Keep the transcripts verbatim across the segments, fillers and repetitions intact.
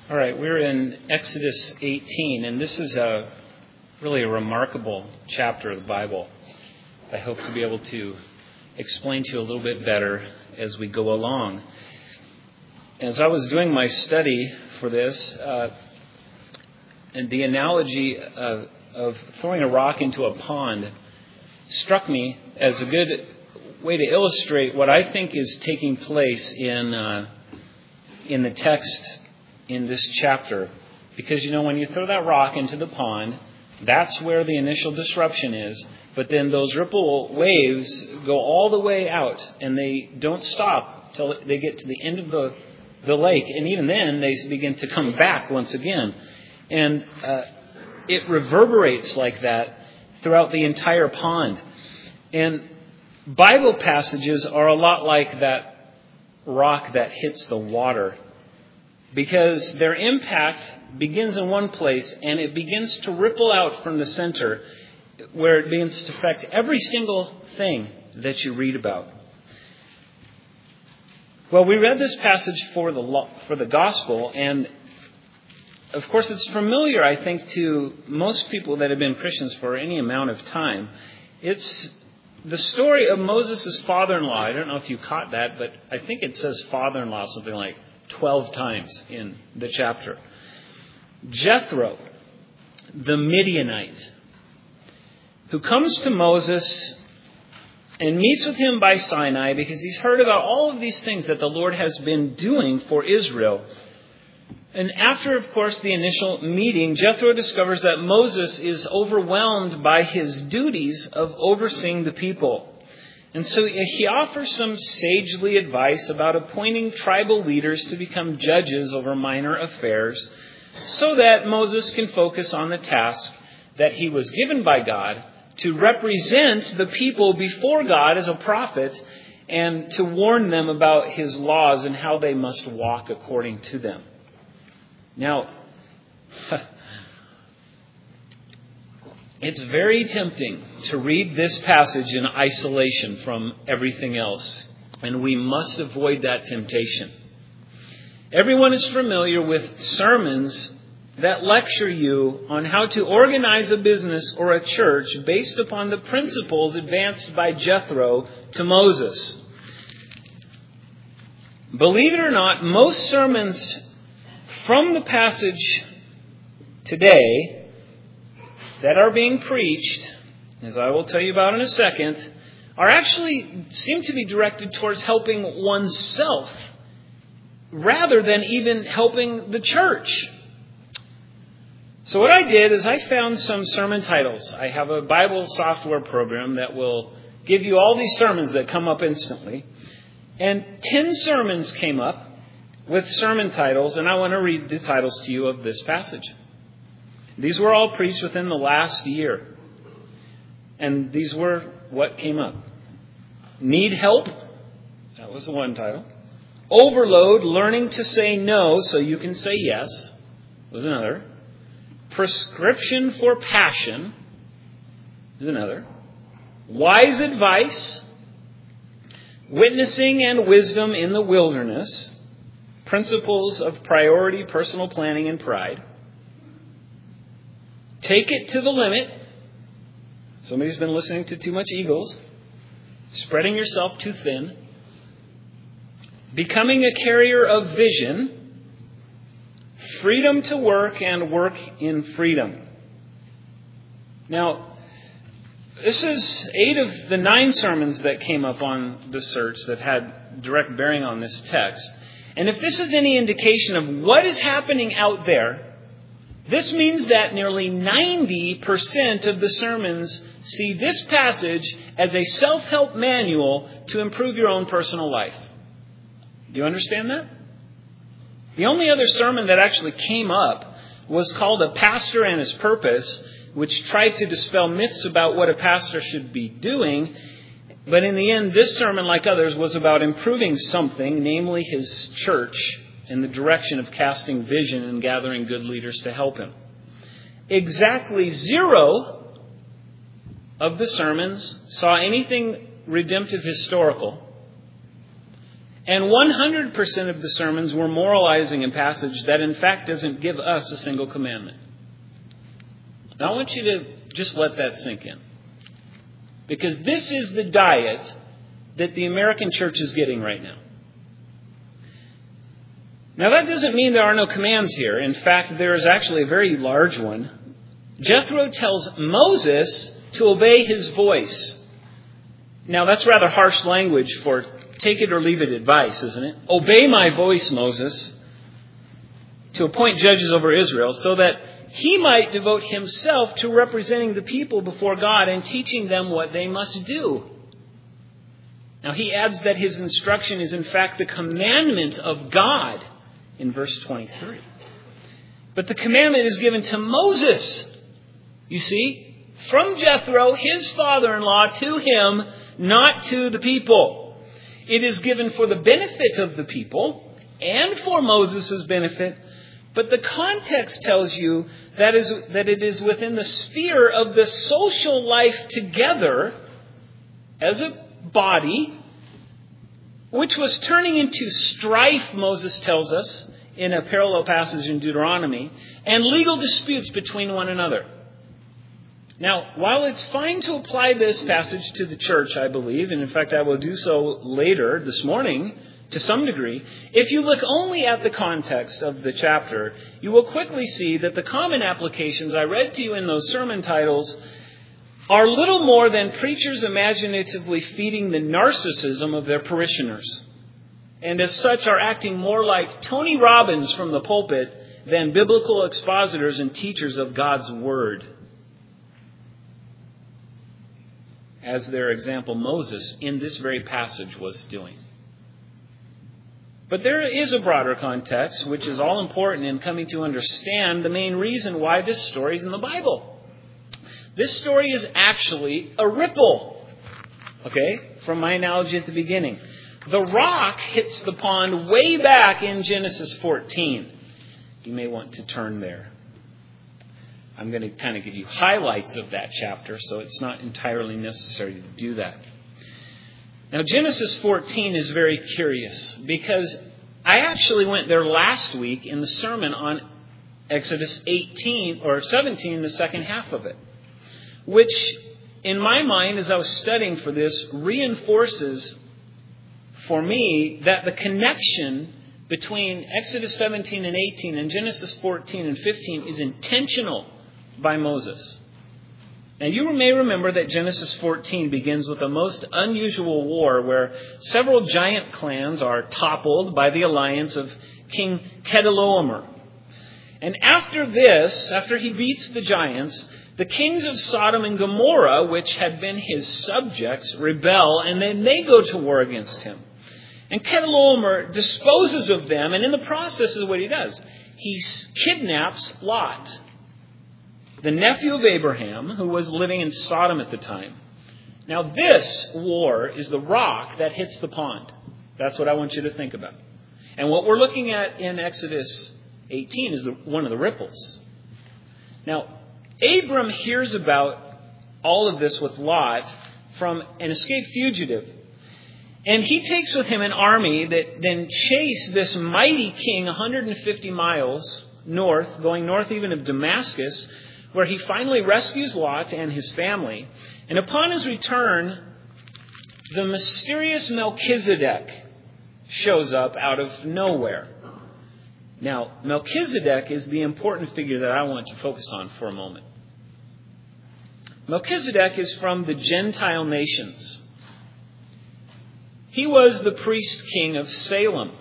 All right, we're in Exodus eighteen, and this is a really a remarkable chapter of the Bible. I hope to be able to explain to you a little bit better as we go along. As I was doing my study for this, uh, and the analogy of, of throwing a rock into a pond struck me as a good way to illustrate what I think is taking place in uh, in the text in this chapter. Because, you know, when you throw that rock into the pond, that's where the initial disruption is. But then those ripple waves go all the way out, and they don't stop till they get to the end of the, the lake. And even then, they begin to come back once again. And uh, it reverberates like that throughout the entire pond. And Bible passages are a lot like that rock that hits the water, because their impact begins in one place and it begins to ripple out from the center, where it begins to affect every single thing that you read about. Well, we read this passage for the for the gospel, and of course it's familiar, I think, to most people that have been Christians for any amount of time. It's the story of Moses' father-in-law. I don't know if you caught that, but I think it says father-in-law something like twelve times in the chapter. Jethro, the Midianite, who comes to Moses and meets with him by Sinai because he's heard about all of these things that the Lord has been doing for Israel. And after, of course, the initial meeting, Jethro discovers that Moses is overwhelmed by his duties of overseeing the people. And so he offers some sagely advice about appointing tribal leaders to become judges over minor affairs, so that Moses can focus on the task that he was given by God to represent the people before God as a prophet and to warn them about his laws and how they must walk according to them. Now, it's very tempting to read this passage in isolation from everything else, and we must avoid that temptation. Everyone is familiar with sermons that lecture you on how to organize a business or a church based upon the principles advanced by Jethro to Moses. Believe it or not, most sermons from the passage today that are being preached, as I will tell you about in a second, are actually seem to be directed towards helping oneself rather than even helping the church. So what I did is I found some sermon titles. I have a Bible software program that will give you all these sermons that come up instantly. And ten sermons came up with sermon titles, and I want to read the titles to you of this passage. These were all preached within the last year. And these were what came up. Need help? That was the one title. Overload, learning to say no so you can say yes, was another. Prescription for passion is another. Wise advice. Witnessing and wisdom in the wilderness. Principles of priority, personal planning, and pride. Take it to the limit. Somebody's been listening to too much Eagles. Spreading yourself too thin. Becoming a carrier of vision. Freedom to work and work in freedom. Now, this is eight of the nine sermons that came up on the search that had direct bearing on this text. And if this is any indication of what is happening out there, this means that nearly ninety percent of the sermons see this passage as a self-help manual to improve your own personal life. Do you understand that? The only other sermon that actually came up was called A Pastor and His Purpose, which tried to dispel myths about what a pastor should be doing. But in the end, this sermon, like others, was about improving something, namely his church, in the direction of casting vision and gathering good leaders to help him. Exactly zero of the sermons saw anything redemptive historical. And one hundred percent of the sermons were moralizing a passage that in fact doesn't give us a single commandment. Now I want you to just let that sink in. Because this is the diet that the American church is getting right now. Now that doesn't mean there are no commands here. In fact, there is actually a very large one. Jethro tells Moses to obey his voice. Now that's rather harsh language for take it or leave it advice, isn't it? Obey my voice, Moses, to appoint judges over Israel so that he might devote himself to representing the people before God and teaching them what they must do. Now he adds that his instruction is in fact the commandment of God in verse twenty-three. But the commandment is given to Moses, you see, from Jethro, his father-in-law, to him, not to the people. It is given for the benefit of the people and for Moses' benefit, but the context tells you that is that it is within the sphere of the social life together as a body, which was turning into strife, Moses tells us, in a parallel passage in Deuteronomy, and legal disputes between one another. Now, while it's fine to apply this passage to the church, I believe, and in fact I will do so later this morning to some degree, if you look only at the context of the chapter, you will quickly see that the common applications I read to you in those sermon titles are little more than preachers imaginatively feeding the narcissism of their parishioners, and as such are acting more like Tony Robbins from the pulpit than biblical expositors and teachers of God's Word. As their example, Moses, in this very passage, was doing. But there is a broader context, which is all important in coming to understand the main reason why this story is in the Bible. This story is actually a ripple, okay, from my analogy at the beginning. The rock hits the pond way back in Genesis fourteen. You may want to turn there. I'm going to kind of give you highlights of that chapter, so it's not entirely necessary to do that. Now, Genesis fourteen is very curious because I actually went there last week in the sermon on Exodus eighteen or seventeen, the second half of it, which in my mind, as I was studying for this, reinforces for me that the connection between Exodus seventeen and eighteen and Genesis fourteen and fifteen is intentional by Moses. Now you may remember that Genesis fourteen begins with a most unusual war where several giant clans are toppled by the alliance of King Chedorlaomer. And after this, after he beats the giants, the kings of Sodom and Gomorrah, which had been his subjects, rebel, and then they go to war against him. And Chedorlaomer disposes of them, and in the process is what he does. He kidnaps Lot, the nephew of Abraham, who was living in Sodom at the time. Now this war is the rock that hits the pond. That's what I want you to think about. And what we're looking at in Exodus eighteen is the, one of the ripples. Now, Abram hears about all of this with Lot from an escaped fugitive. And he takes with him an army that then chase this mighty king one hundred fifty miles north, going north even of Damascus, where he finally rescues Lot and his family. And upon his return, the mysterious Melchizedek shows up out of nowhere. Now, Melchizedek is the important figure that I want to focus on for a moment. Melchizedek is from the Gentile nations. He was the priest king of Salem.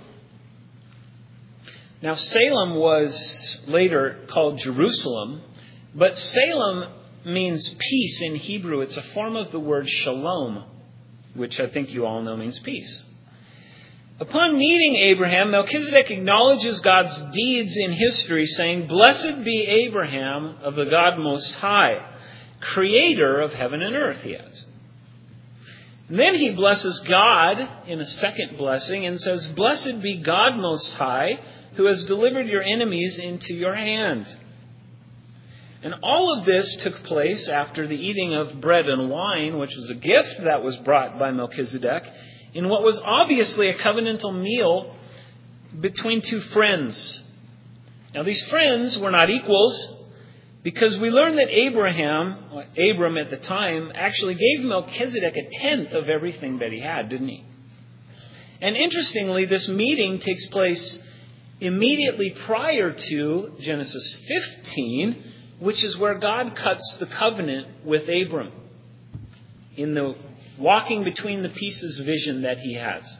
Now, Salem was later called Jerusalem, but Salem means peace in Hebrew. It's a form of the word shalom, which I think you all know means peace. Upon meeting Abraham, Melchizedek acknowledges God's deeds in history, saying, "Blessed be Abraham of the God Most High, creator of heaven and earth," he adds. And then he blesses God in a second blessing and says, "Blessed be God Most High, who has delivered your enemies into your hand." And all of this took place after the eating of bread and wine, which was a gift that was brought by Melchizedek, in what was obviously a covenantal meal between two friends. Now, these friends were not equals, because we learn that Abraham, or Abram at the time, actually gave Melchizedek a tenth of everything that he had, didn't he? And interestingly, this meeting takes place immediately prior to Genesis fifteen, which is where God cuts the covenant with Abram in the walking between the pieces vision that he has.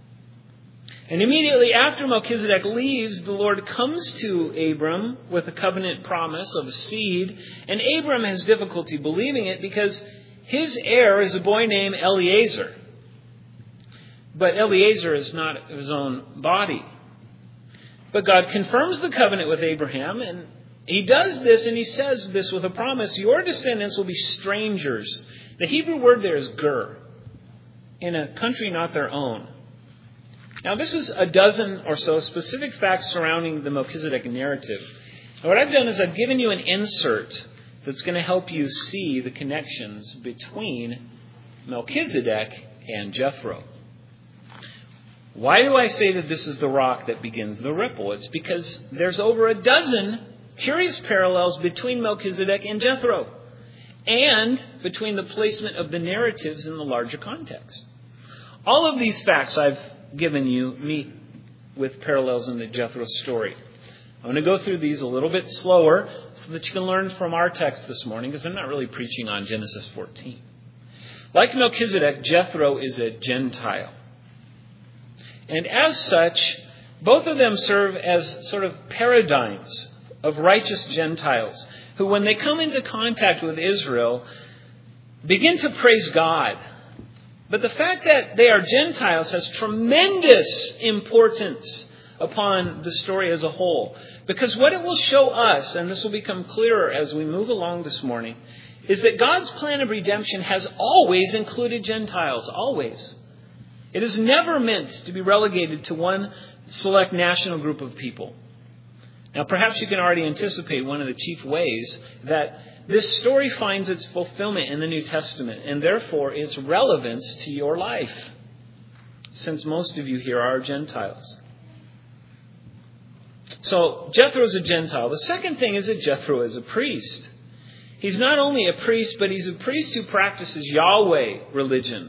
And immediately after Melchizedek leaves, the Lord comes to Abram with a covenant promise of a seed. And Abram has difficulty believing it because his heir is a boy named Eliezer. But Eliezer is not of his own body. But God confirms the covenant with Abraham, and he does this, and he says this with a promise: your descendants will be strangers. The Hebrew word there is ger, in a country not their own. Now, this is a dozen or so specific facts surrounding the Melchizedek narrative. And what I've done is I've given you an insert that's going to help you see the connections between Melchizedek and Jethro. Why do I say that this is the rock that begins the ripple? It's because there's over a dozen curious parallels between Melchizedek and Jethro, and between the placement of the narratives in the larger context. All of these facts I've given you meet with parallels in the Jethro story. I'm going to go through these a little bit slower so that you can learn from our text this morning, because I'm not really preaching on Genesis fourteen. Like Melchizedek, Jethro is a Gentile. And as such, both of them serve as sort of paradigms of righteous Gentiles who, when they come into contact with Israel, begin to praise God. But the fact that they are Gentiles has tremendous importance upon the story as a whole. Because what it will show us, and this will become clearer as we move along this morning, is that God's plan of redemption has always included Gentiles. Always. It is never meant to be relegated to one select national group of people. Now, perhaps you can already anticipate one of the chief ways that this story finds its fulfillment in the New Testament, and therefore its relevance to your life, since most of you here are Gentiles. So, Jethro is a Gentile. The second thing is that Jethro is a priest. He's not only a priest, but he's a priest who practices Yahweh religion.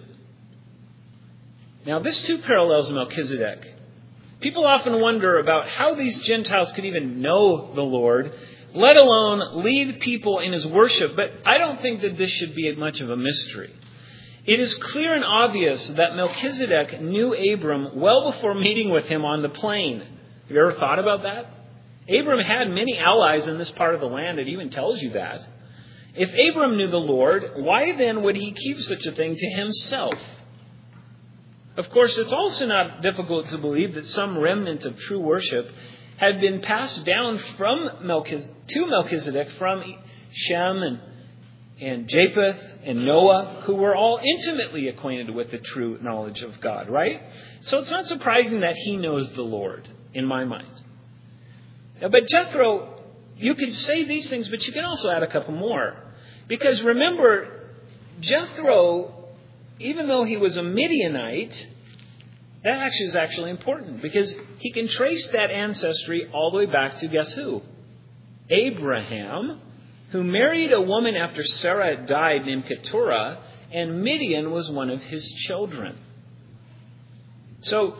Now, this too parallels Melchizedek. People often wonder about how these Gentiles could even know the Lord, let alone lead people in his worship. But I don't think that this should be much of a mystery. It is clear and obvious that Melchizedek knew Abram well before meeting with him on the plain. Have you ever thought about that? Abram had many allies in this part of the land. It even tells you that. If Abram knew the Lord, why then would he keep such a thing to himself? Of course, it's also not difficult to believe that some remnant of true worship had been passed down from Melchiz- to Melchizedek from Shem and, and Japheth and Noah, who were all intimately acquainted with the true knowledge of God, right? So it's not surprising that he knows the Lord, in my mind. But Jethro, you can say these things, but you can also add a couple more. Because remember, Jethro, even though he was a Midianite, that actually is actually important, because he can trace that ancestry all the way back to, guess who? Abraham, who married a woman after Sarah had died named Keturah, and Midian was one of his children. So,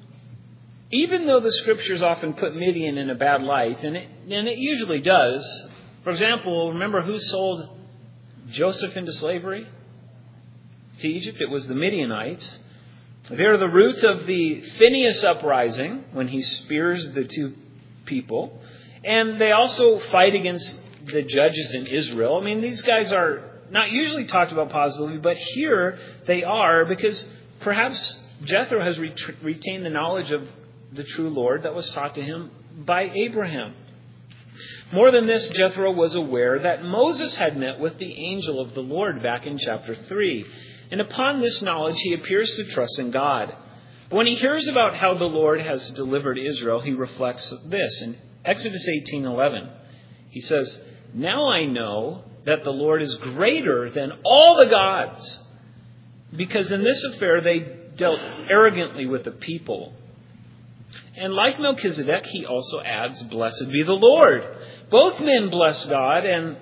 even though the Scriptures often put Midian in a bad light, and it, and it usually does. For example, remember who sold Joseph into slavery to Egypt? It was the Midianites. They're the roots of the Phinehas uprising, when he spears the two people. And they also fight against the judges in Israel. I mean, these guys are not usually talked about positively, but here they are, because perhaps Jethro has ret- retained the knowledge of the true Lord that was taught to him by Abraham. More than this, Jethro was aware that Moses had met with the angel of the Lord back in chapter three. And upon this knowledge, he appears to trust in God. But when he hears about how the Lord has delivered Israel, he reflects this. In Exodus eighteen eleven, he says, "Now I know that the Lord is greater than all the gods, because in this affair they dealt arrogantly with the people. And like Melchizedek, he also adds, "Blessed be the Lord." Both men bless God, and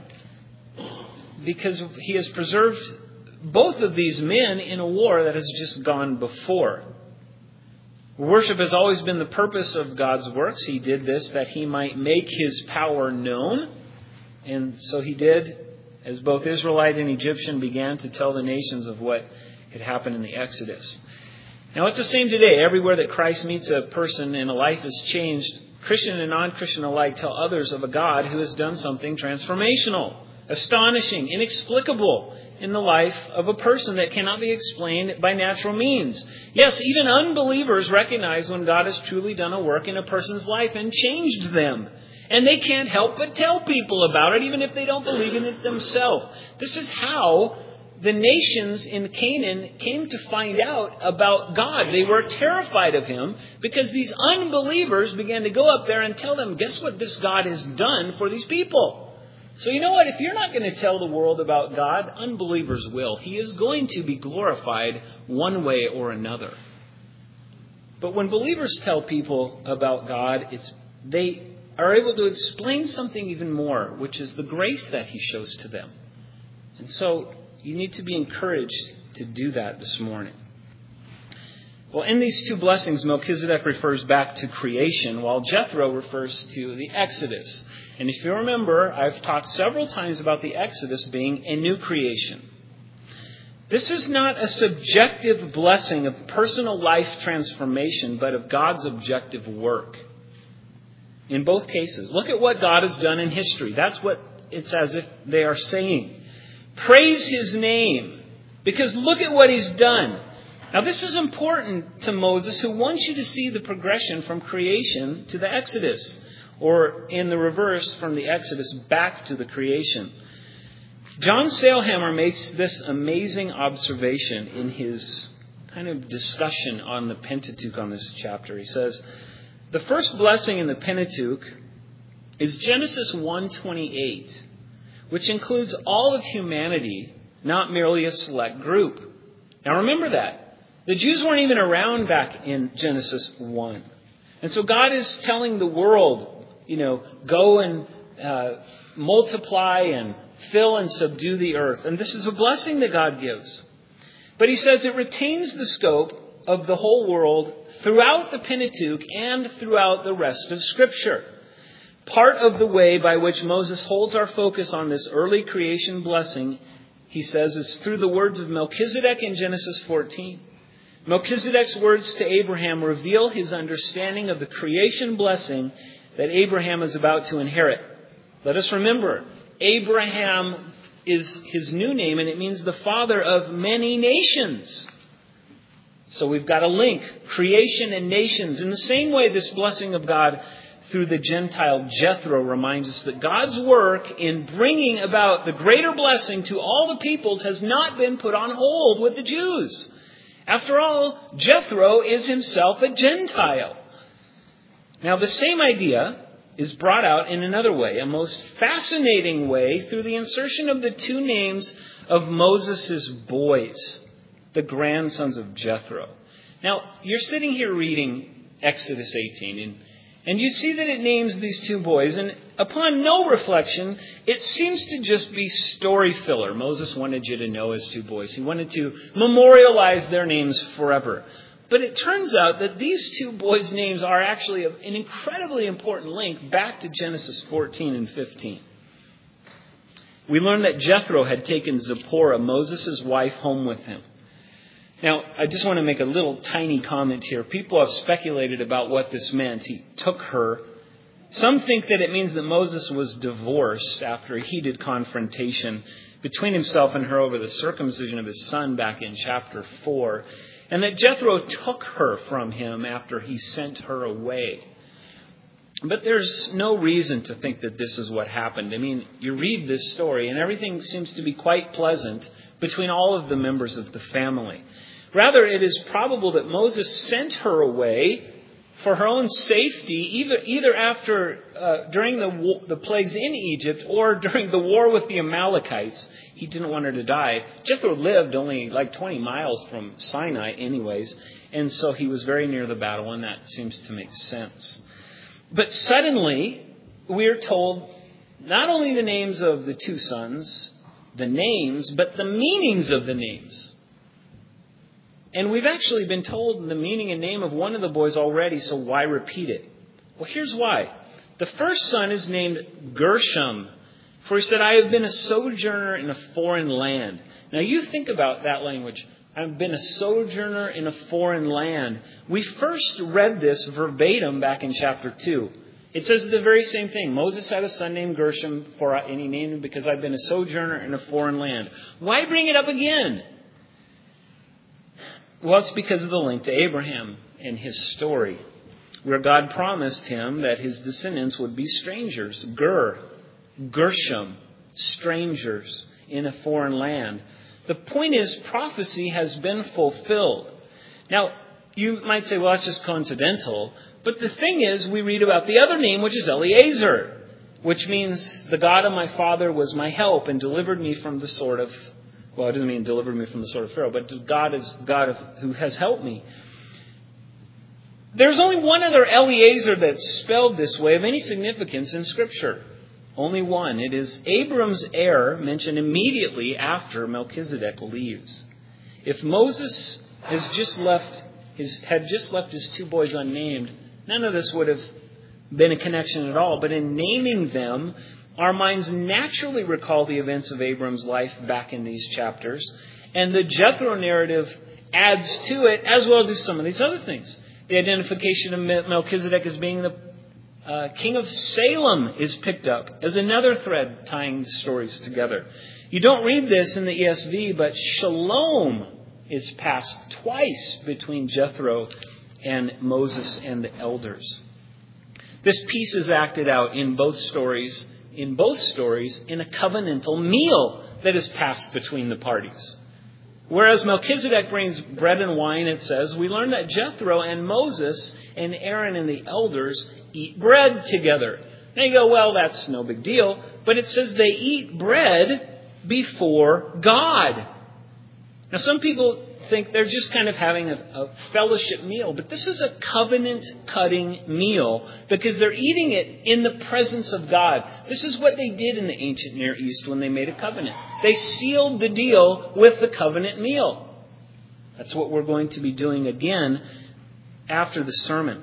because he has preserved both of these men in a war that has just gone before. Worship has always been the purpose of God's works. He did this that he might make his power known. And so he did, as both Israelite and Egyptian began to tell the nations of what had happened in the Exodus. Now it's the same today. Everywhere that Christ meets a person and a life is changed, Christian and non-Christian alike tell others of a God who has done something transformational, astonishing, inexplicable in the life of a person that cannot be explained by natural means. Yes, even unbelievers recognize when God has truly done a work in a person's life and changed them. And they can't help but tell people about it, even if they don't believe in it themselves. This is how the nations in Canaan came to find out about God. They were terrified of him because these unbelievers began to go up there and tell them, guess what this God has done for these people? So you know what? If you're not going to tell the world about God, unbelievers will. He is going to be glorified one way or another. But when believers tell people about God, it's they are able to explain something even more, which is the grace that he shows to them. And so you need to be encouraged to do that this morning. Well, in these two blessings, Melchizedek refers back to creation, while Jethro refers to the Exodus. And if you remember, I've talked several times about the Exodus being a new creation. This is not a subjective blessing of personal life transformation, but of God's objective work. In both cases, look at what God has done in history. That's what it's as if they are saying. Praise his name, because look at what he's done. Now this is important to Moses, who wants you to see the progression from creation to the Exodus, or in the reverse, from the Exodus back to the creation. John Sailhammer makes this amazing observation in his kind of discussion on the Pentateuch on this chapter. He says, the first blessing in the Pentateuch is Genesis one twenty-eight, which includes all of humanity, not merely a select group. Now remember that. The Jews weren't even around back in Genesis one. And so God is telling the world, you know, go and uh, multiply and fill and subdue the earth. And this is a blessing that God gives. But he says it retains the scope of the whole world throughout the Pentateuch and throughout the rest of Scripture. Part of the way by which Moses holds our focus on this early creation blessing, he says, is through the words of Melchizedek in Genesis fourteen. Melchizedek's words to Abraham reveal his understanding of the creation blessing that Abraham is about to inherit. Let us remember, Abraham is his new name, and it means the father of many nations. So we've got a link, creation and nations. In the same way, this blessing of God through the Gentile Jethro reminds us that God's work in bringing about the greater blessing to all the peoples has not been put on hold with the Jews. After all, Jethro is himself a Gentile. Now, the same idea is brought out in another way, a most fascinating way, through the insertion of the two names of Moses' boys, the grandsons of Jethro. Now, you're sitting here reading Exodus eighteen, and And you see that it names these two boys, and upon no reflection, it seems to just be story filler. Moses wanted you to know his two boys. He wanted to memorialize their names forever. But it turns out that these two boys' names are actually an incredibly important link back to Genesis fourteen and fifteen. We learn that Jethro had taken Zipporah, Moses' wife, home with him. Now, I just want to make a little tiny comment here. People have speculated about what this meant. He took her. Some think that it means that Moses was divorced after a heated confrontation between himself and her over the circumcision of his son back in chapter four, and that Jethro took her from him after he sent her away. But there's no reason to think that this is what happened. I mean, you read this story and everything seems to be quite pleasant between all of the members of the family. Rather, it is probable that Moses sent her away for her own safety, either either after uh, during the war, the plagues in Egypt or during the war with the Amalekites. He didn't want her to die. Jethro lived only like twenty miles from Sinai anyways, and so he was very near the battle, and that seems to make sense. But suddenly, we're told not only the names of the two sons, the names, but the meanings of the names. And we've actually been told the meaning and name of one of the boys already, so why repeat it? Well, here's why. The first son is named Gershom, for he said, I have been a sojourner in a foreign land. Now you think about that language. I've been a sojourner in a foreign land. We first read this verbatim back in chapter two. It says the very same thing. Moses had a son named Gershom, for, and he named him because I've been a sojourner in a foreign land. Why bring it up again? Well, it's because of the link to Abraham and his story, where God promised him that his descendants would be strangers. Ger, Gershom, strangers in a foreign land. The point is, prophecy has been fulfilled. Now, you might say, well, that's just coincidental. But the thing is, we read about the other name, which is Eliezer, which means the God of my father was my help and delivered me from the sword of, well, it doesn't mean delivered me from the sword of Pharaoh, but God is God of, who has helped me. There's only one other Eliezer that's spelled this way of any significance in Scripture. Only one. It is Abram's heir, mentioned immediately after Melchizedek leaves. If Moses has just left his had just left his two boys unnamed, none of this would have been a connection at all. But in naming them, our minds naturally recall the events of Abram's life back in these chapters. And the Jethro narrative adds to it, as well as some of these other things. The identification of Melchizedek as being the uh, king of Salem is picked up as another thread tying the stories together. You don't read this in the E S V, but shalom is passed twice between Jethro and Moses and the elders. This peace is acted out in both stories, in both stories, in a covenantal meal that is passed between the parties. Whereas Melchizedek brings bread and wine, it says, we learn that Jethro and Moses and Aaron and the elders eat bread together. Now you go, well, that's no big deal. But it says they eat bread before God. Now some people think they're just kind of having a, a fellowship meal. But this is a covenant-cutting meal because they're eating it in the presence of God. This is what they did in the ancient Near East when they made a covenant. They sealed the deal with the covenant meal. That's what we're going to be doing again after the sermon.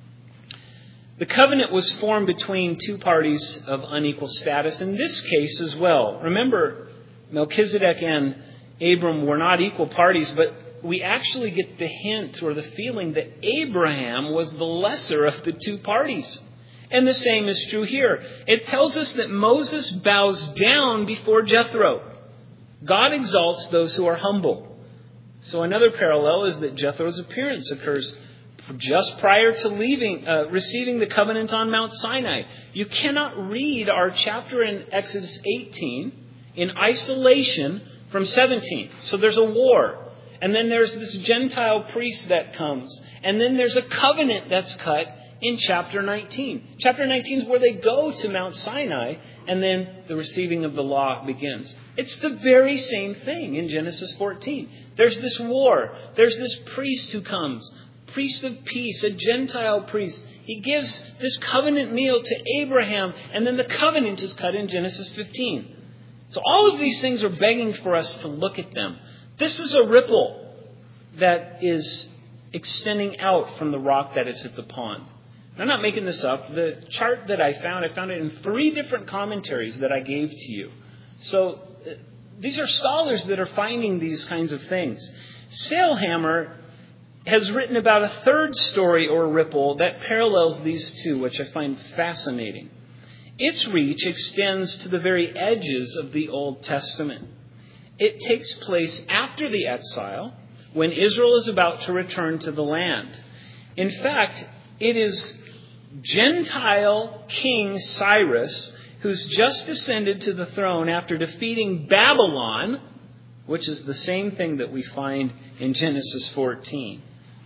The covenant was formed between two parties of unequal status, in this case as well. Remember, Melchizedek and Abram were not equal parties, but we actually get the hint or the feeling that Abraham was the lesser of the two parties. And the same is true here. It tells us that Moses bows down before Jethro. God exalts those who are humble. So another parallel is that Jethro's appearance occurs just prior to leaving, uh, receiving the covenant on Mount Sinai. You cannot read our chapter in Exodus eighteen in isolation from seventeen. So there's a war. And then there's this Gentile priest that comes. And then there's a covenant that's cut in chapter nineteen. Chapter nineteen is where they go to Mount Sinai. And then the receiving of the law begins. It's the very same thing in Genesis fourteen. There's this war. There's this priest who comes. Priest of peace, a Gentile priest. He gives this covenant meal to Abraham. And then the covenant is cut in Genesis fifteen. So all of these things are begging for us to look at them. This is a ripple that is extending out from the rock that is at the pond. I'm not making this up. The chart that I found, I found it in three different commentaries that I gave to you. So uh, these are scholars that are finding these kinds of things. Sailhammer has written about a third story or ripple that parallels these two, which I find fascinating. Its reach extends to the very edges of the Old Testament. It takes place after the exile, when Israel is about to return to the land. In fact, it is Gentile King Cyrus who's just ascended to the throne after defeating Babylon, which is the same thing that we find in Genesis fourteen.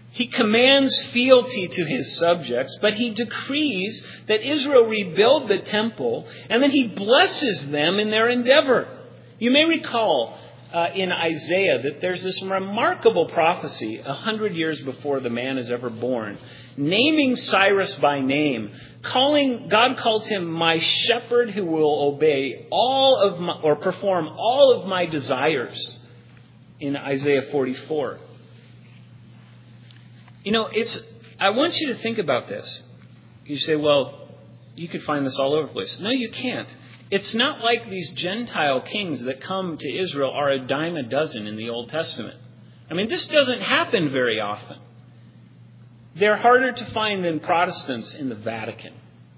He commands fealty to his subjects, but he decrees that Israel rebuild the temple, and then he blesses them in their endeavor. You may recall uh, in Isaiah that there's this remarkable prophecy a hundred years before the man is ever born, naming Cyrus by name, calling God calls him my shepherd who will obey all of my, or perform all of my desires in Isaiah forty-four. You know, it's. I want you to think about this. You say, well, you could find this all over the place. No, you can't. It's not like these Gentile kings that come to Israel are a dime a dozen in the Old Testament. I mean, this doesn't happen very often. They're harder to find than Protestants in the Vatican.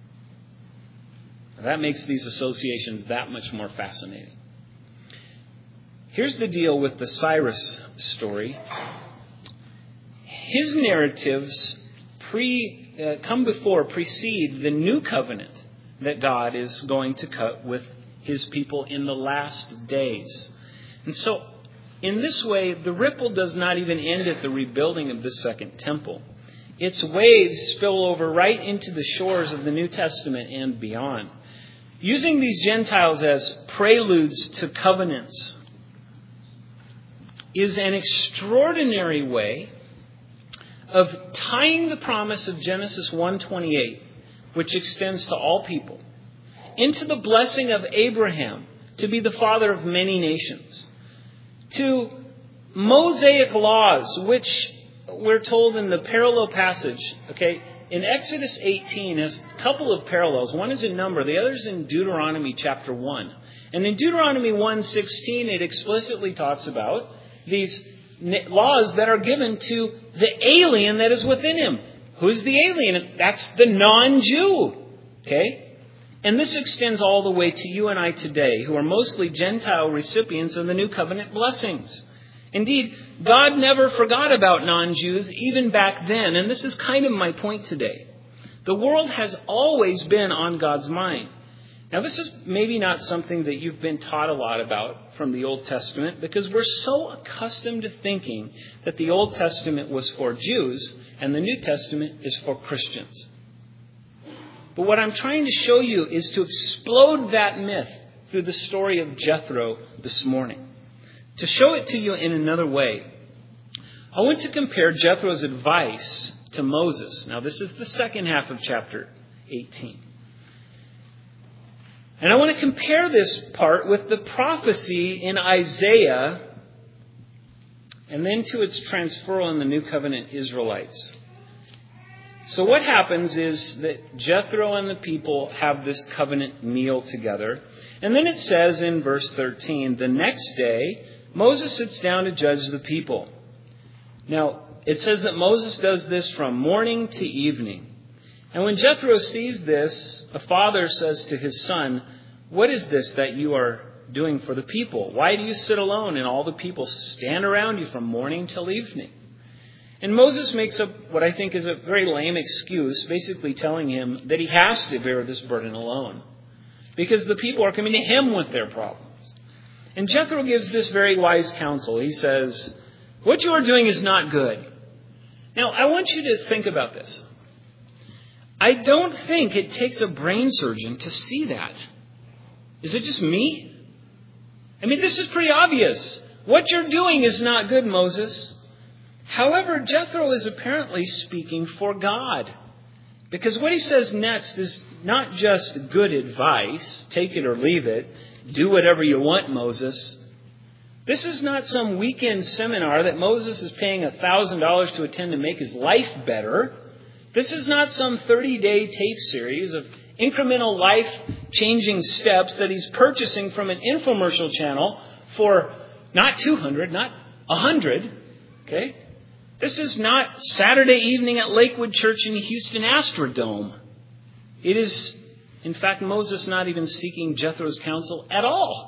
That makes these associations that much more fascinating. Here's the deal with the Cyrus story. His narratives pre, uh, come before, precede the new covenant that God is going to cut with his people in the last days. And so, in this way, the ripple does not even end at the rebuilding of the second temple. Its waves spill over right into the shores of the New Testament and beyond. Using these Gentiles as preludes to covenants is an extraordinary way of tying the promise of Genesis one twenty-eight, which extends to all people, into the blessing of Abraham to be the father of many nations, to Mosaic laws, which we're told in the parallel passage, okay, in Exodus eighteen, there's a couple of parallels. One is in Number, the other is in Deuteronomy chapter one. And in Deuteronomy one sixteen, it explicitly talks about these laws that are given to the alien that is within him. Who's the alien? That's the non-Jew. Okay? And this extends all the way to you and I today, who are mostly Gentile recipients of the new covenant blessings. Indeed, God never forgot about non-Jews even back then. And this is kind of my point today. The world has always been on God's mind. Now, this is maybe not something that you've been taught a lot about from the Old Testament, because we're so accustomed to thinking that the Old Testament was for Jews and the New Testament is for Christians. But what I'm trying to show you is to explode that myth through the story of Jethro this morning. To show it to you in another way, I want to compare Jethro's advice to Moses. Now, this is the second half of chapter eighteen. And I want to compare this part with the prophecy in Isaiah and then to its transferal in the New Covenant Israelites. So what happens is that Jethro and the people have this covenant meal together. And then it says in verse thirteen, the next day, Moses sits down to judge the people. Now, it says that Moses does this from morning to evening. And when Jethro sees this, a father says to his son, what is this that you are doing for the people? Why do you sit alone and all the people stand around you from morning till evening? And Moses makes up what I think is a very lame excuse, basically telling him that he has to bear this burden alone, because the people are coming to him with their problems. And Jethro gives this very wise counsel. He says, what you are doing is not good. Now, I want you to think about this. I don't think it takes a brain surgeon to see that. Is it just me? I mean, this is pretty obvious. What you're doing is not good, Moses. However, Jethro is apparently speaking for God. Because what he says next is not just good advice, take it or leave it, do whatever you want, Moses. This is not some weekend seminar that Moses is paying one thousand dollars to attend to make his life better. This is not some thirty-day tape series of incremental life-changing steps that he's purchasing from an infomercial channel for not two hundred, not one hundred. Okay? This is not Saturday evening at Lakewood Church in Houston Astrodome. It is, in fact, Moses not even seeking Jethro's counsel at all.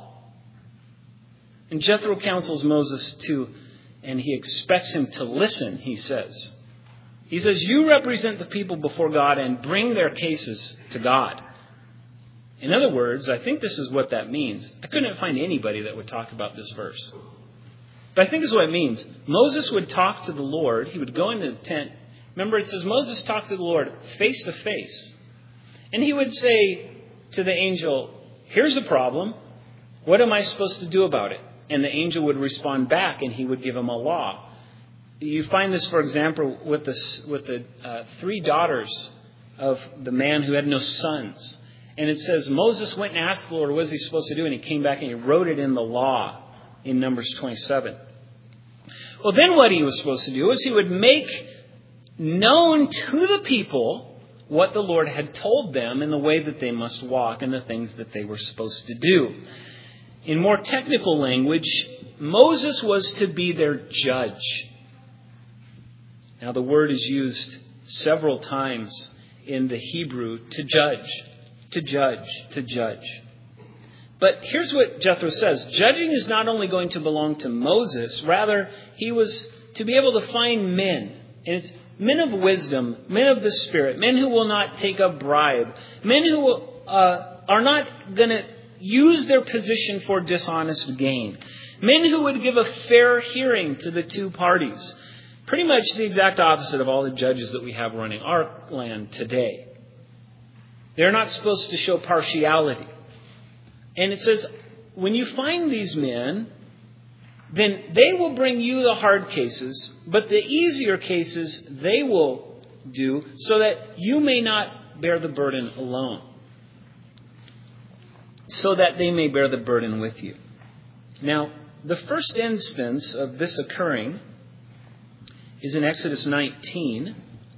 And Jethro counsels Moses too, and he expects him to listen, he says. He says, you represent the people before God and bring their cases to God. In other words, I think this is what that means. I couldn't find anybody that would talk about this verse. But I think this is what it means. Moses would talk to the Lord. He would go into the tent. Remember, it says Moses talked to the Lord face to face. And he would say to the angel, here's the problem. What am I supposed to do about it? And the angel would respond back, and he would give him a law. You find this, for example, with the, with the uh, three daughters of the man who had no sons. And it says Moses went and asked the Lord, what was he supposed to do? And he came back and he wrote it in the law in Numbers twenty-seven. Well, then what he was supposed to do is he would make known to the people what the Lord had told them in the way that they must walk and the things that they were supposed to do. In more technical language, Moses was to be their judge. Now, the word is used several times in the Hebrew to judge, to judge, to judge. But here's what Jethro says. Judging is not only going to belong to Moses, rather, he was to be able to find men. And it's men of wisdom, men of the Spirit, men who will not take a bribe, men who will, uh, are not going to use their position for dishonest gain, men who would give a fair hearing to the two parties. Pretty much the exact opposite of all the judges that we have running our land today. They're not supposed to show partiality. And it says, when you find these men, then they will bring you the hard cases, but the easier cases they will do so that you may not bear the burden alone. So that they may bear the burden with you. Now, the first instance of this occurring is in Exodus nineteen,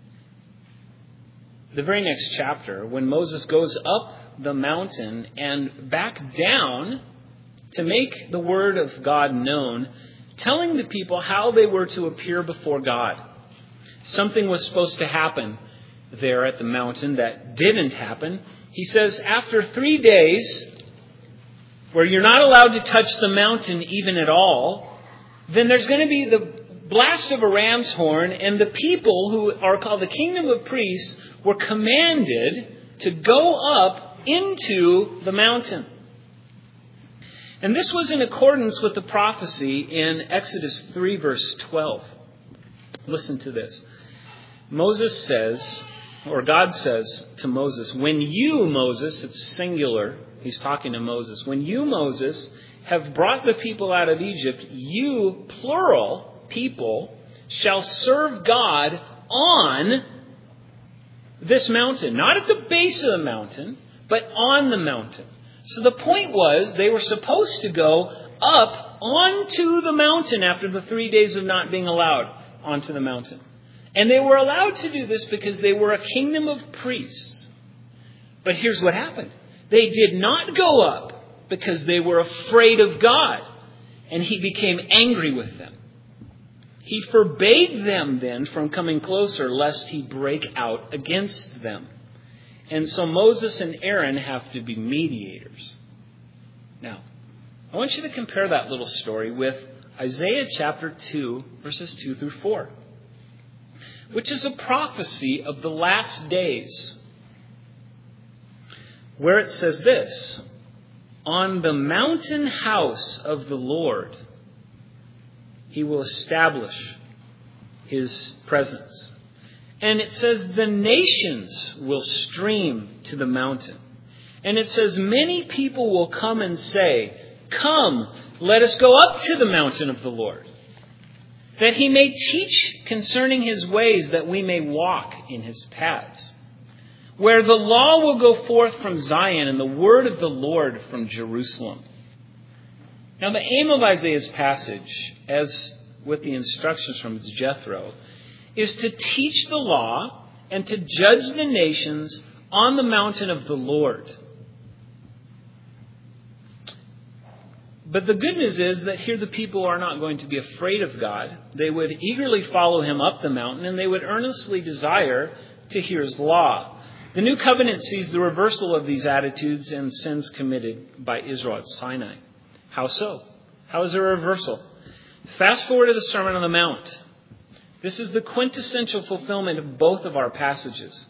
the very next chapter, when Moses goes up the mountain and back down to make the word of God known, telling the people how they were to appear before God. Something was supposed to happen there at the mountain that didn't happen. He says, after three days, where you're not allowed to touch the mountain even at all, then there's going to be the blast of a ram's horn, and the people who are called the kingdom of priests were commanded to go up into the mountain. And this was in accordance with the prophecy in Exodus three, verse twelve. Listen to this. Moses says, or God says to Moses, when you, Moses, it's singular, he's talking to Moses, when you, Moses, have brought the people out of Egypt, you, plural, people shall serve God on this mountain. Not at the base of the mountain, but on the mountain. So the point was they were supposed to go up onto the mountain after the three days of not being allowed onto the mountain. And they were allowed to do this because they were a kingdom of priests. But here's what happened. They did not go up because they were afraid of God. And he became angry with them. He forbade them then from coming closer lest he break out against them. And so Moses and Aaron have to be mediators. Now, I want you to compare that little story with Isaiah chapter two, verses two through four, which is a prophecy of the last days, where it says this, on the mountain house of the Lord, he will establish his presence. And it says the nations will stream to the mountain. And it says many people will come and say, come, let us go up to the mountain of the Lord, that he may teach concerning his ways, that we may walk in his paths. Where the law will go forth from Zion and the word of the Lord from Jerusalem. Now, the aim of Isaiah's passage, as with the instructions from Jethro, is to teach the law and to judge the nations on the mountain of the Lord. But the good news is that here the people are not going to be afraid of God. They would eagerly follow him up the mountain, and they would earnestly desire to hear his law. The New Covenant sees the reversal of these attitudes and sins committed by Israel at Sinai. How so? How is there a reversal? Fast forward to the Sermon on the Mount. This is the quintessential fulfillment of both of our passages.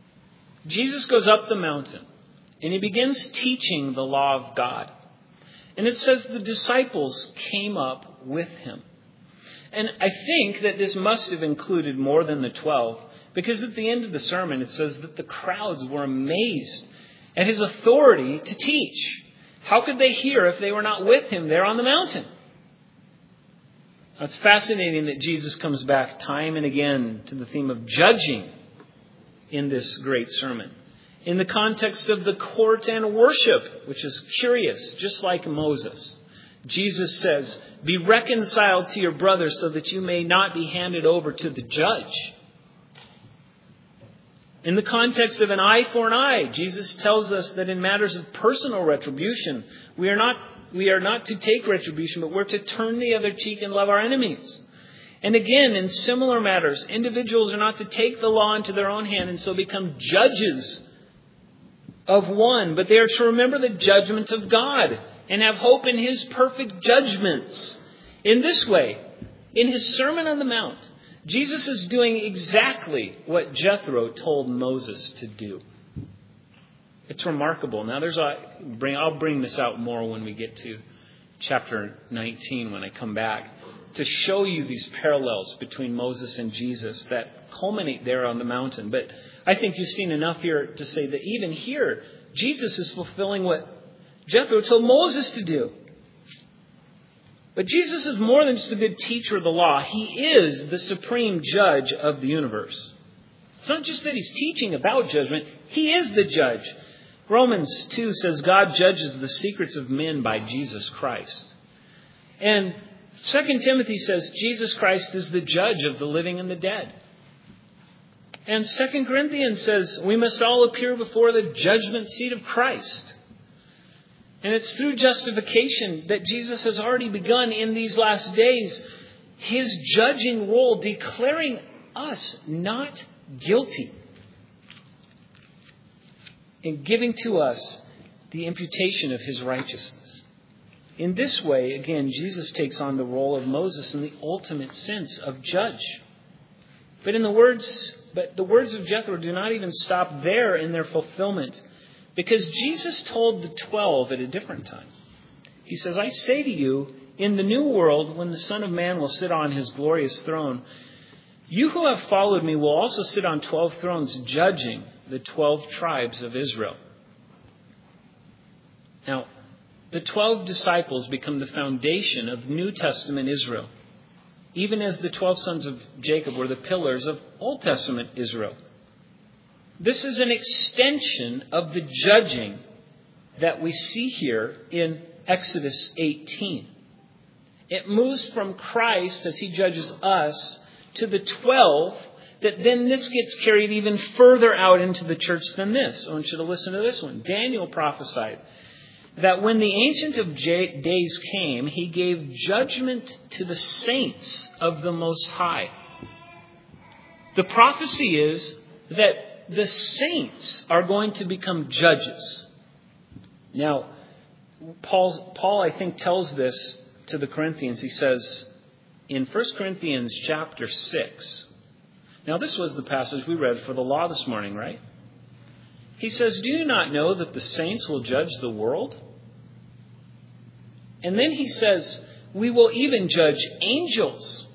Jesus goes up the mountain and he begins teaching the law of God. And it says the disciples came up with him. And I think that this must have included more than the twelve, because at the end of the sermon it says that the crowds were amazed at his authority to teach. How could they hear if they were not with him there on the mountain? Now, it's fascinating that Jesus comes back time and again to the theme of judging in this great sermon, in the context of the court and worship, which is curious, just like Moses. Jesus says, be reconciled to your brother so that you may not be handed over to the judge. In the context of an eye for an eye, Jesus tells us that in matters of personal retribution, we are not, we are not to take retribution, but we're to turn the other cheek and love our enemies. And again, in similar matters, individuals are not to take the law into their own hand and so become judges of one, but they are to remember the judgment of God and have hope in his perfect judgments. In this way, in his Sermon on the Mount, Jesus is doing exactly what Jethro told Moses to do. It's remarkable. Now, there's a, bring, I'll bring this out more when we get to chapter nineteen, when I come back, to show you these parallels between Moses and Jesus that culminate there on the mountain. But I think you've seen enough here to say that even here, Jesus is fulfilling what Jethro told Moses to do. But Jesus is more than just a good teacher of the law. He is the supreme judge of the universe. It's not just that he's teaching about judgment. He is the judge. Romans two says God judges the secrets of men by Jesus Christ. And Second Timothy says Jesus Christ is the judge of the living and the dead. And Second Corinthians says we must all appear before the judgment seat of Christ. And it's through justification that Jesus has already begun in these last days his judging role, declaring us not guilty and giving to us the imputation of his righteousness. In this way, again, Jesus takes on the role of Moses in the ultimate sense of judge. But in the words, but the words of Jethro do not even stop there in their fulfillment. Because Jesus told the twelve at a different time. He says, I say to you, in the new world, when the Son of Man will sit on his glorious throne, you who have followed me will also sit on twelve thrones, judging the twelve tribes of Israel. Now, the twelve disciples become the foundation of New Testament Israel, even as the twelve sons of Jacob were the pillars of Old Testament Israel. This is an extension of the judging that we see here in Exodus eighteen. It moves from Christ as he judges us to the twelve, that then this gets carried even further out into the church than this. I want you to listen to this one. Daniel prophesied that when the Ancient of Days came, he gave judgment to the saints of the Most High. The prophecy is that the saints are going to become judges. Now, Paul, Paul, I think, tells this to the Corinthians. He says in First Corinthians chapter six. Now, this was the passage we read for the law this morning, right? He says, do you not know that the saints will judge the world? And then he says, we will even judge angels.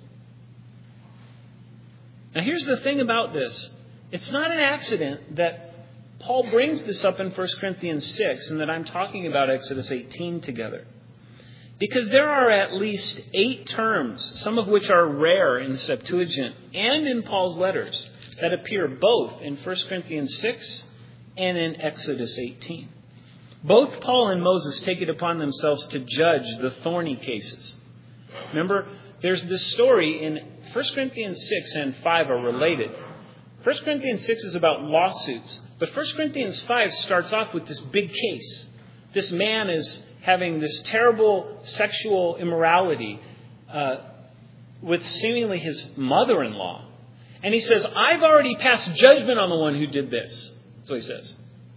Now, here's the thing about this. It's not an accident that Paul brings this up in First Corinthians six and that I'm talking about Exodus eighteen together. Because there are at least eight terms, some of which are rare in the Septuagint and in Paul's letters, that appear both in First Corinthians six and in Exodus eighteen. Both Paul and Moses take it upon themselves to judge the thorny cases. Remember, there's this story in First Corinthians six and five are related. First Corinthians six is about lawsuits, but First Corinthians five starts off with this big case. This man is having this terrible sexual immorality uh, with seemingly his mother-in-law. And he says, I've already passed judgment on the one who did this. That's what he says.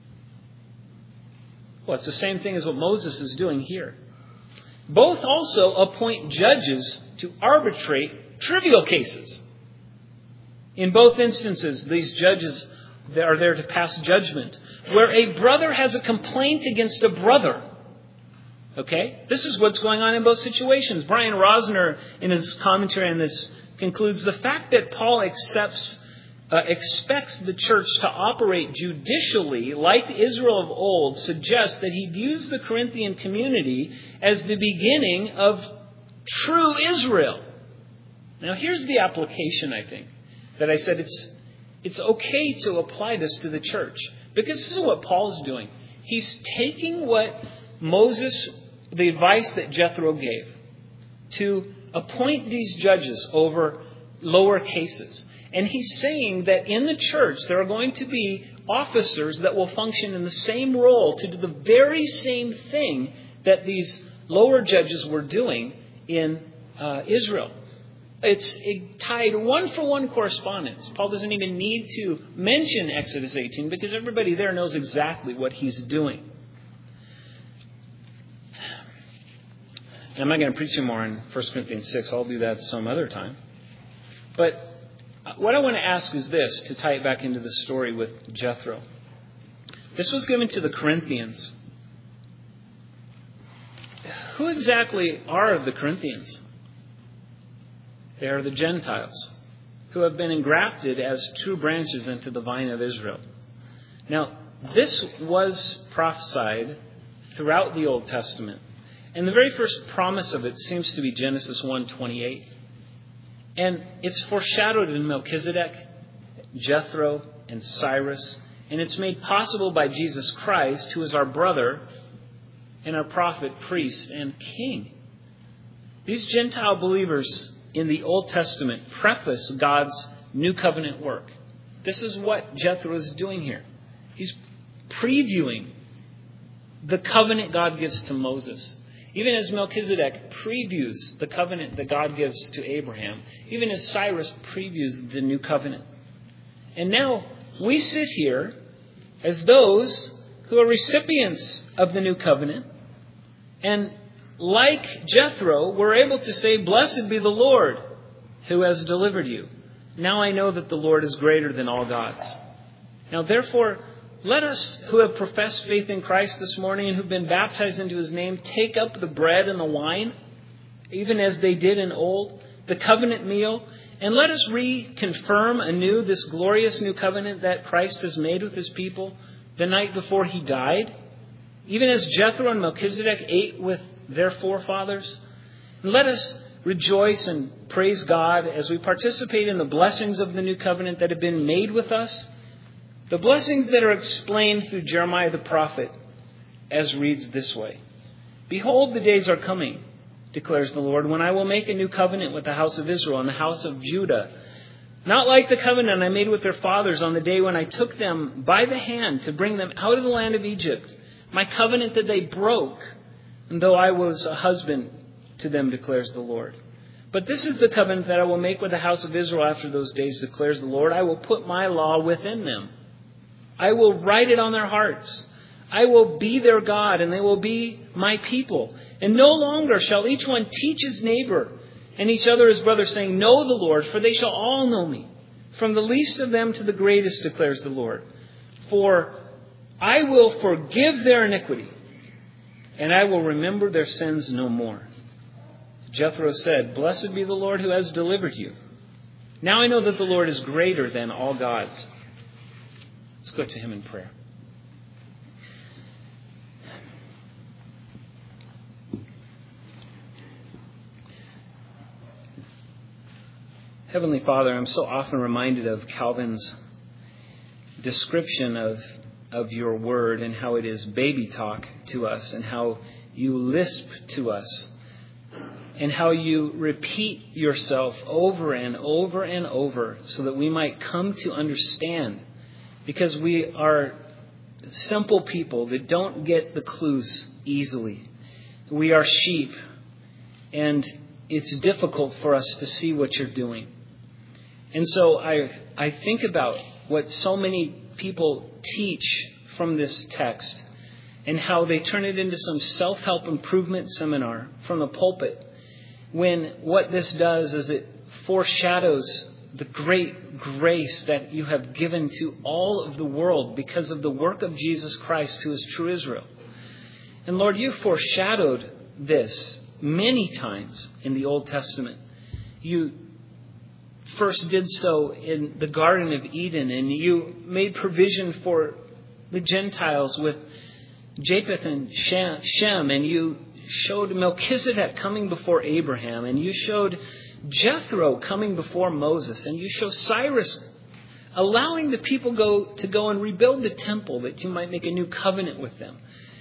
Well, it's the same thing as what Moses is doing here. Both also appoint judges to arbitrate trivial cases. In both instances, these judges are there to pass judgment. Where a brother has a complaint against a brother, Okay? This is what's going on in both situations. Brian Rosner, in his commentary on this, concludes the fact that Paul accepts, uh, expects the church to operate judicially like Israel of old suggests that he views the Corinthian community as the beginning of true Israel. Now, here's the application, I think, that I said it's it's okay to apply this to the church. Because this is what Paul's doing. He's taking what Moses, the advice that Jethro gave, to appoint these judges over lower cases. And he's saying that in the church there are going to be officers that will function in the same role to do the very same thing that these lower judges were doing in uh, Israel. It's tied one-for-one correspondence. Paul doesn't even need to mention Exodus eighteen because everybody there knows exactly what he's doing. I'm not going to preach anymore in First Corinthians six. I'll do that some other time. But what I want to ask is this, to tie it back into the story with Jethro. This was given to the Corinthians. Who exactly are the Corinthians? They are the Gentiles who have been engrafted as true branches into the vine of Israel. Now, this was prophesied throughout the Old Testament. And the very first promise of it seems to be Genesis one twenty-eight. And it's foreshadowed in Melchizedek, Jethro, and Cyrus. And it's made possible by Jesus Christ, who is our brother and our prophet, priest, and king. These Gentile believers in the Old Testament preface God's new covenant work. This is what Jethro is doing here. He's previewing the covenant God gives to Moses. Even as Melchizedek previews the covenant that God gives to Abraham. Even as Cyrus previews the new covenant. And now we sit here as those who are recipients of the new covenant. And like Jethro, we're able to say, "Blessed be the Lord who has delivered you. Now I know that the Lord is greater than all gods." Now therefore, let us who have professed faith in Christ this morning and who've been baptized into his name take up the bread and the wine, even as they did in old, the covenant meal, and let us reconfirm anew this glorious new covenant that Christ has made with his people the night before he died, even as Jethro and Melchizedek ate with their forefathers. And let us rejoice and praise God as we participate in the blessings of the new covenant that have been made with us. The blessings that are explained through Jeremiah the prophet, as reads this way. "Behold, the days are coming, declares the Lord, when I will make a new covenant with the house of Israel and the house of Judah. Not like the covenant I made with their fathers on the day when I took them by the hand to bring them out of the land of Egypt, my covenant that they broke, and though I was a husband to them, declares the Lord. But this is the covenant that I will make with the house of Israel after those days, declares the Lord. I will put my law within them. I will write it on their hearts. I will be their God, and they will be my people. And no longer shall each one teach his neighbor and each other his brother, saying, Know the Lord, for they shall all know me, from the least of them to the greatest, declares the Lord. For I will forgive their iniquity, and I will remember their sins no more." Jethro said, "Blessed be the Lord who has delivered you. Now I know that the Lord is greater than all gods." Let's go to him in prayer. Heavenly Father, I'm so often reminded of Calvin's description of, of your word and how it is baby talk to us and how you lisp to us and how you repeat yourself over and over and over so that we might come to understand, because we are simple people that don't get the clues easily. We are sheep, and it's difficult for us to see what you're doing. And so I I think about what so many people teach from this text and how they turn it into some self-help improvement seminar from the pulpit, when what this does is it foreshadows the great grace that you have given to all of the world because of the work of Jesus Christ, who is true Israel. And Lord, you foreshadowed this many times in the Old Testament. You first did so in the Garden of Eden, and you made provision for the Gentiles with Japheth and Shem, and you showed Melchizedek coming before Abraham, and you showed Jethro coming before Moses, and you show Cyrus allowing the people go to go and rebuild the temple that you might make a new covenant with them.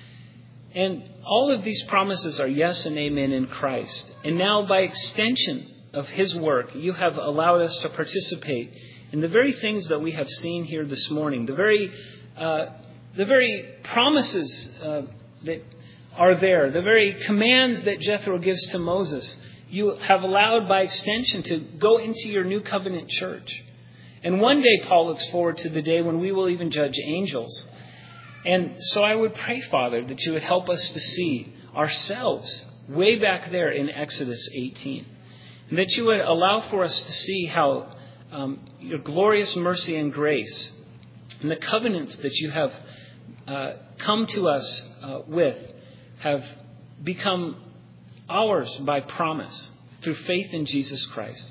And all of these promises are yes and amen in Christ. And now by extension of his work, you have allowed us to participate in the very things that we have seen here this morning, the very uh, the very promises uh, that are there, the very commands that Jethro gives to Moses. You have allowed by extension to go into your new covenant church. And one day Paul looks forward to the day when we will even judge angels. And so I would pray, Father, that you would help us to see ourselves way back there in Exodus eighteen. And that you would allow for us to see how um, your glorious mercy and grace and the covenants that you have uh, come to us uh, with have become ours by promise through faith in Jesus Christ.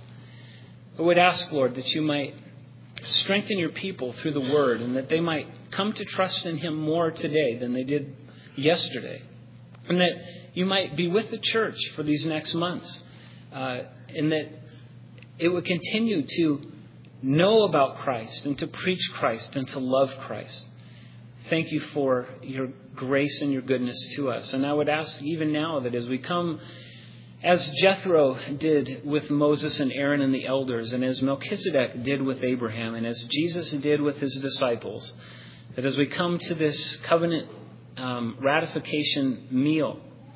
I would ask, Lord, that you might strengthen your people through the word, and that they might come to trust in him more today than they did yesterday. And that you might be with the church for these next months. Uh, and that it would continue to know about Christ and to preach Christ and to love Christ. Thank you for your grace and your goodness to us. And I would ask even now that as we come, as Jethro did with Moses and Aaron and the elders, and as Melchizedek did with Abraham, and as Jesus did with his disciples, that as we come to this covenant um, ratification meal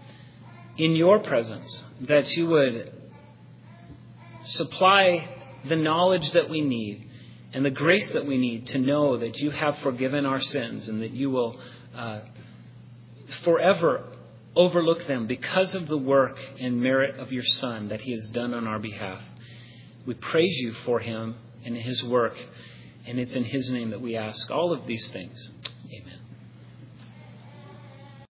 in your presence, that you would supply the knowledge that we need and the grace that we need to know that you have forgiven our sins, and that you will uh, forever overlook them because of the work and merit of your Son that he has done on our behalf. We praise you for him and his work, and it's in his name that we ask all of these things. Amen.